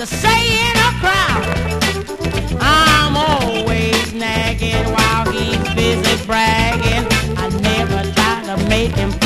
to say in a crowd. I'm always nagging while he's busy bragging. I never try to make him